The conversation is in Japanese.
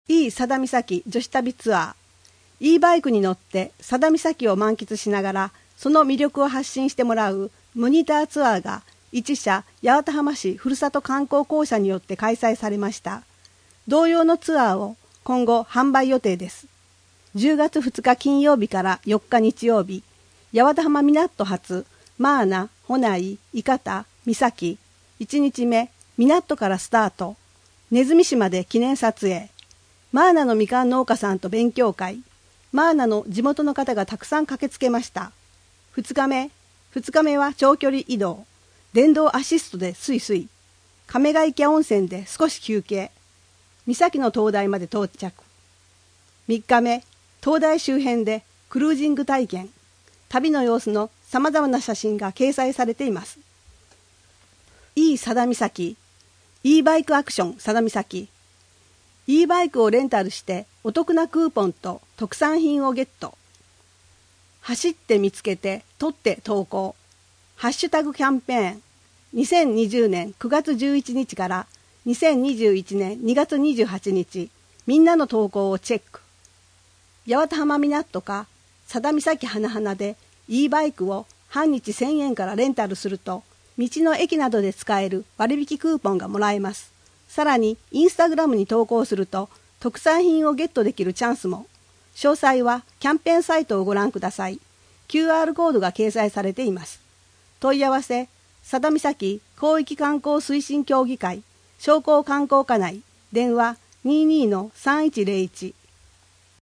いい佐田岬女子旅ツアー。いいバイクに乗って佐田岬を満喫しながらその魅力を発信してもらうモニターツアーが一社八幡浜市ふるさと観光公社によって開催されました。同様のツアーを今後販売予定です。10月2日金曜日から4日日曜日、八幡浜港発マーナ、ホナイ、伊方、三崎、1日目港からスタート、ネズミ市まで記念撮影、マーナのみかん農家さんと勉強会、マーナの地元の方がたくさん駆けつけました。2日目は長距離移動、電動アシストでスイスイ、亀ヶ池温泉で少し休憩、三崎の灯台まで到着。3日目、灯台周辺でクルージング体験、旅の様子のさまざまな写真が掲載されています。いい佐田岬、eバイクアクション佐田岬。eバイクをレンタルしてお得なクーポンと特産品をゲット。走って見つけて撮って投稿。ハッシュタグキャンペーン。2020年9月11日から2021年2月28日、みんなの投稿をチェック。八幡浜港か佐田岬花々で e バイクを半日1000円からレンタルすると、道の駅などで使える割引クーポンがもらえます。さらにインスタグラムに投稿すると特産品をゲットできるチャンスも。詳細はキャンペーンサイトをご覧ください。QR コードが掲載されています。問い合わせ、佐田岬広域観光推進協議会商工観光課内、電話 22-3101